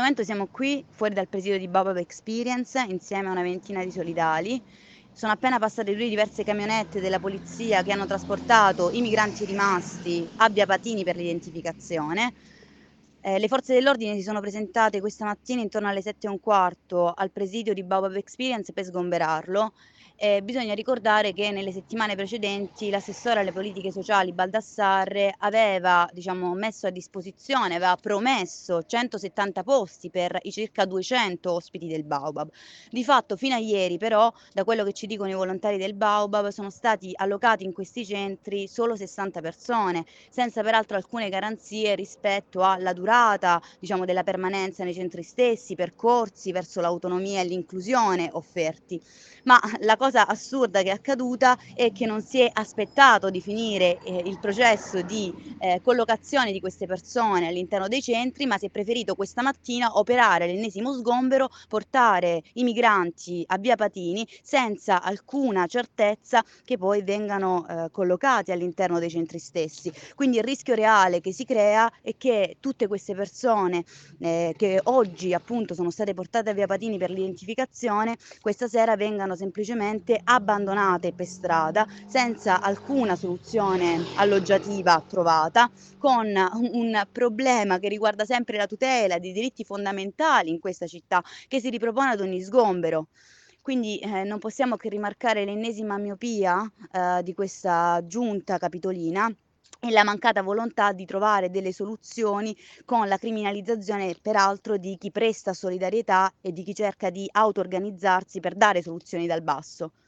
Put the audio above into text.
momento siamo qui fuori dal presidio di Baobab Experience insieme a una ventina di solidali. Sono appena passate qui diverse camionette della polizia che hanno trasportato i migranti rimasti a Via Patini per l'identificazione. Le forze dell'ordine si sono presentate questa mattina intorno alle 7:15 al presidio di Baobab Experience per sgomberarlo. Bisogna ricordare che nelle settimane precedenti l'assessore alle politiche sociali Baldassarre aveva, diciamo, messo a disposizione, aveva promesso 170 posti per i circa 200 ospiti del Baobab. Di fatto fino a ieri però, da quello che ci dicono i volontari del Baobab, sono stati allocati in questi centri solo 60 persone, senza peraltro alcune garanzie rispetto alla durata, diciamo, della permanenza nei centri stessi, percorsi verso l'autonomia e l'inclusione offerti. Ma la cosa assurda che è accaduta è che non si è aspettato di finire, il processo di, collocazione di queste persone all'interno dei centri, ma si è preferito questa mattina operare l'ennesimo sgombero, portare i migranti a Via Patini senza alcuna certezza che poi vengano, collocati all'interno dei centri stessi. Quindi il rischio reale che si crea è che tutte queste persone, che oggi appunto sono state portate a Via Patini per l'identificazione, questa sera vengano semplicemente abbandonate per strada, senza alcuna soluzione alloggiativa trovata, con un problema che riguarda sempre la tutela dei diritti fondamentali in questa città, che si ripropone ad ogni sgombero. Quindi, non possiamo che rimarcare l'ennesima miopia, di questa giunta capitolina e la mancata volontà di trovare delle soluzioni con la criminalizzazione peraltro di chi presta solidarietà e di chi cerca di auto-organizzarsi per dare soluzioni dal basso.